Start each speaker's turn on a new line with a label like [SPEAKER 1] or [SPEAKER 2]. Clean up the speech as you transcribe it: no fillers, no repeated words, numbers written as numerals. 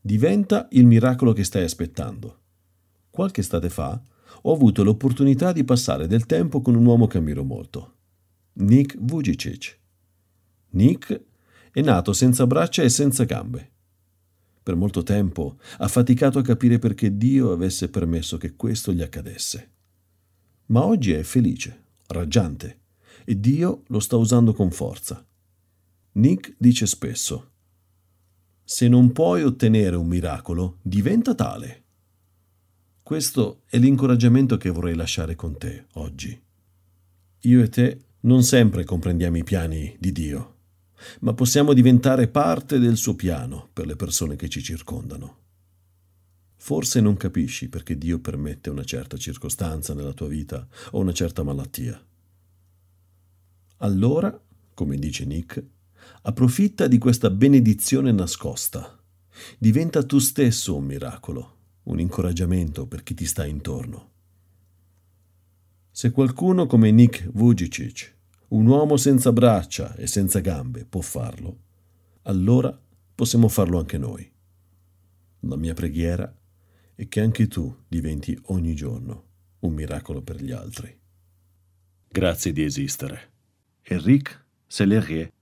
[SPEAKER 1] Diventa il miracolo che stai aspettando. Qualche estate fa ho avuto l'opportunità di passare del tempo con un uomo che ammiro molto, Nick Vujicic. Nick è nato senza braccia e senza gambe. Per molto tempo ha faticato a capire perché Dio avesse permesso che questo gli accadesse. Ma oggi è felice, raggiante, e Dio lo sta usando con forza. Nick dice spesso: se non puoi ottenere un miracolo, diventa tale. Questo è l'incoraggiamento che vorrei lasciare con te oggi. Io e te non sempre comprendiamo i piani di Dio, ma possiamo diventare parte del suo piano per le persone che ci circondano. Forse non capisci perché Dio permette una certa circostanza nella tua vita o una certa malattia. Allora, come dice Nick, approfitta di questa benedizione nascosta. Diventa tu stesso un miracolo, un incoraggiamento per chi ti sta intorno. Se qualcuno come Nick Vujicic, un uomo senza braccia e senza gambe, può farlo, allora possiamo farlo anche noi. La mia preghiera è che anche tu diventi ogni giorno un miracolo per gli altri.
[SPEAKER 2] Grazie di esistere. Éric Sellerier